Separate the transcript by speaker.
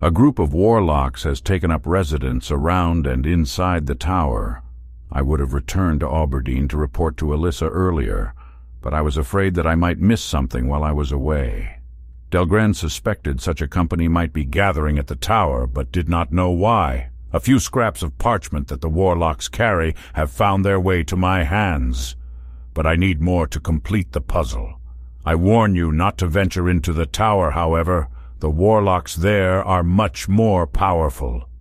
Speaker 1: A group of warlocks has taken up residence around and inside the tower. I would have returned to Auberdine to report to Alyssa earlier, but I was afraid that I might miss something while I was away. Delgren suspected such a company might be gathering at the tower, but did not know why. A few scraps of parchment that the warlocks carry have found their way to my hands, but I need more to complete the puzzle. I warn you not to venture into the tower, however. The warlocks there are much more powerful.